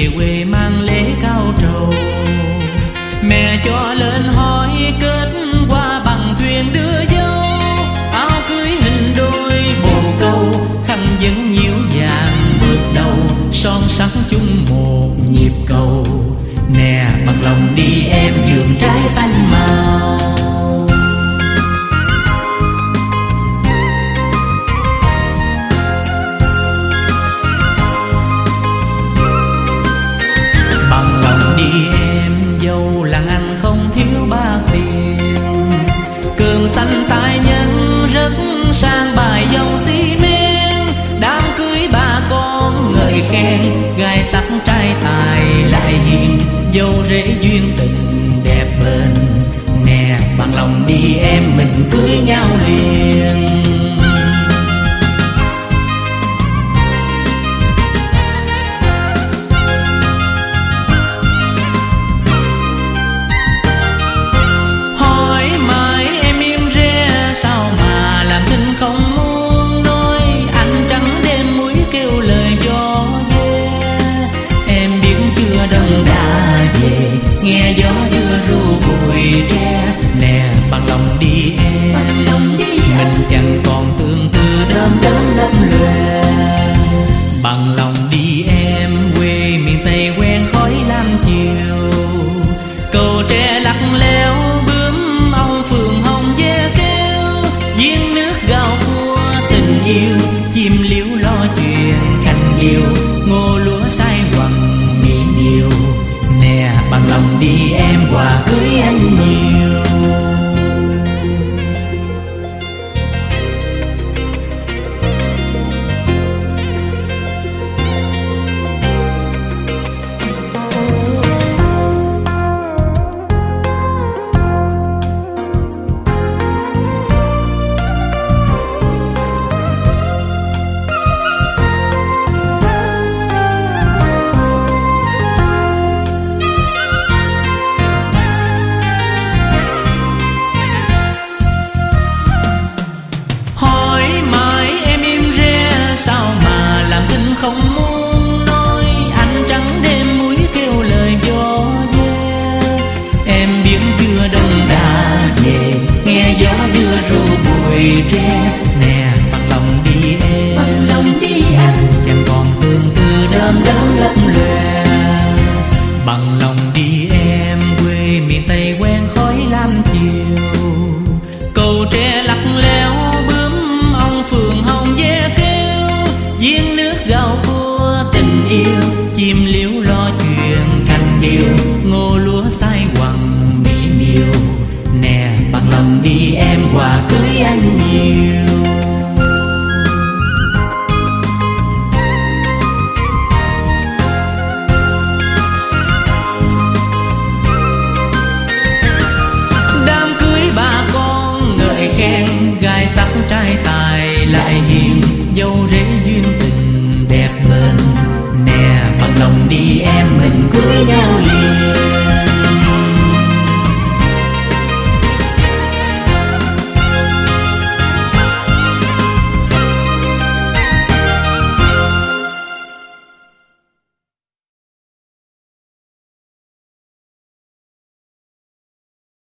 về quê mang lễ cao trầu. Mẹ cho lên hỏi kết qua bằng thuyền đưa dâu. Áo cưới hình đôi bồ câu, khăn vấn nhiễu vàng vượt đầu, son sắc chung một nhịp cầu. Nè bằng lòng đi em vườn trái xanh màu. Bằng lòng đi em dâu làng anh không thiếu ba tiền. Cườm xanh tài nhân rất sang bài dòng xi men. Đám cưới ba con ngợi khen, gai sắc trai tài lại hiền, dâu rể duyên tình đẹp bền. Nè bằng lòng đi em mình cưới nhau liền. Hỏi mãi em im re sao mà làm thinh không muốn nói. Anh trắng đêm muối kêu lời gió ve. Em biết chưa đông đã về, nghe gió đưa ru bụi tre. Nè bằng lòng đi em, mình chẳng còn tương tư đơm đớm lấp lòe. Bằng lòng đi em quê miền Tây quen khói lam chiều. Cầu tre lắc léo bướm ong phượng hồng ve kêu. Giếng nước gào vua tình yêu, chim liễu lo chuyện khanh yêu. Ngô lúa sai quằn mỹ miều. Nè bằng lòng đi em quà cưới anh nhiều. Không muốn nói anh trắng đêm muối kêu lời gió ve. Em biết chưa đông đã về, nghe gió đưa ru bụi tre. Nè bằng lòng đi em, bằng lòng đi anh, chẳng còn tương tư đơm đớm lấp lòe. Bằng lòng đi em quê miền Tây quen khói lam chiều. Cầu tre lắc léo bướm ong phượng hồng ve kêu. Giếng nước gào vua tình yêu, chim liễu lo chuyện khanh điêu. Ngô lúa sai quằn mỹ miều. Nè bằng lòng đi em quà cưới anh nhiều. Đám cưới ba con ngợi khen, gai sắc trai tài lại hiền, dâu rể duyên tình đẹp bền. Nè bằng lòng đi